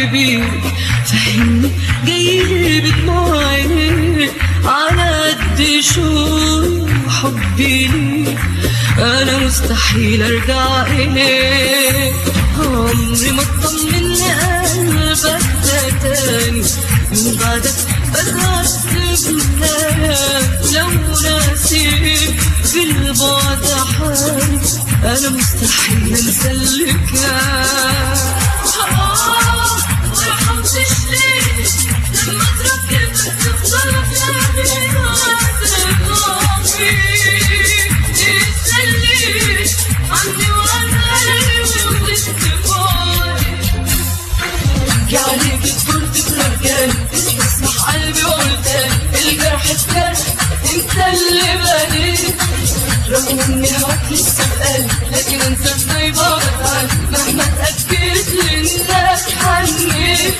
حبيبي فهمني جاي بدموع عينيك على قد شوق حبي ليك انا مستحيل ارجع اليك. عمري ما اطمن لقلبك ده تاني من بعدك بتعذب لو ناسيك في البعد حالي انا مستحيل انسى اللي كان. مرحمتش ليه لما تركبك تفضل في عني وقلبي وتتفاضي عليك كنت ترجعني تسمح قلبي وقلتاني الجرح اتجرح انت اللي بنيت رغم اني هواك لسه بقلبي لكن انت ازاي بعدك عني مهما اتأكدت لانك حنيت.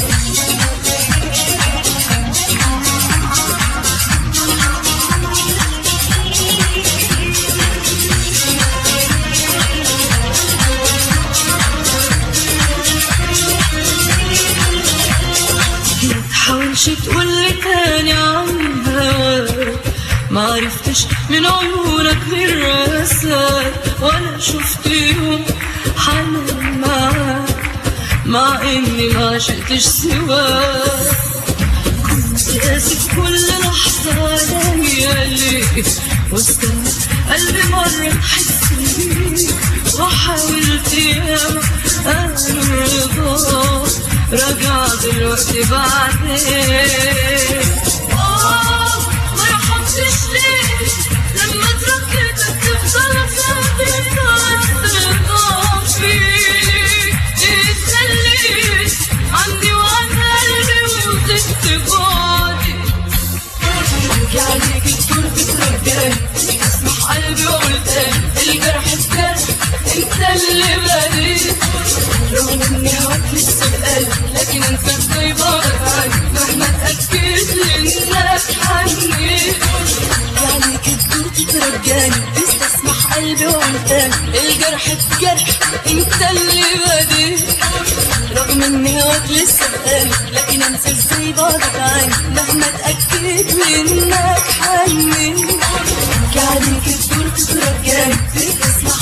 متحاولش تقولي تاني عن هواك معرفتش من عيونك غير رساك ولا شفت يوم حنان معاك مع اني ما عشقتش سواك. كنت قاسي في كل لحظة عليا ليك واستنى قلبي مرة احس بيك وحاولت ياما انا رضاك راجع دلوقتي بعدين. مرحمتش ليه لما تركتك تفضل ثابت عالثقة فيك اتسليت عني وعن قلبي وتتفاضي عليك تكون بترجعني تسمح قلبي وقلتاني الجرح اتجرح انت اللي بنيت رغم اني هواك لسه بقلبي لكن انت ازاي بعدك عني مهما اتأكدت لانك حنيت. عليك تكون بترجعني تسمح قلبي وقلتاني الجرح اتجرح انت اللي بنيت رغم اني هواك لسه بقلبي لكن انت ازاي بعدك عني مهما اتأكدت لانك حنيت. عليك تكون بترجعني تسمح